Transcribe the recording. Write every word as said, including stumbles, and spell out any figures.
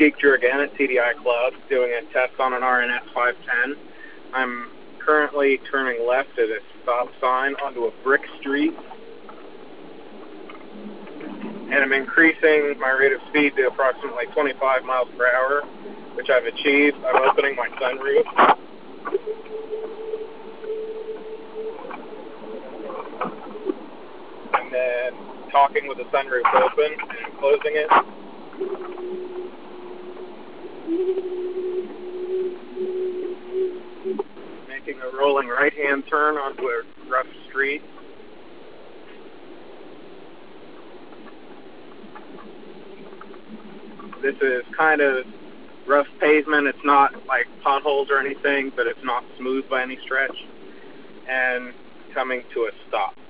Geek Drew again at T D I Club, doing a test on an R N S five ten. I'm currently turning left at a stop sign onto a brick street, and I'm increasing my rate of speed to approximately twenty-five miles per hour, which I've achieved. I'm opening my sunroof. And then talking with the sunroof open and closing it. Making a rolling right-hand turn onto a rough street. This is kind of rough pavement. It's not like potholes or anything, but it's not smooth by any stretch. And coming to a stop.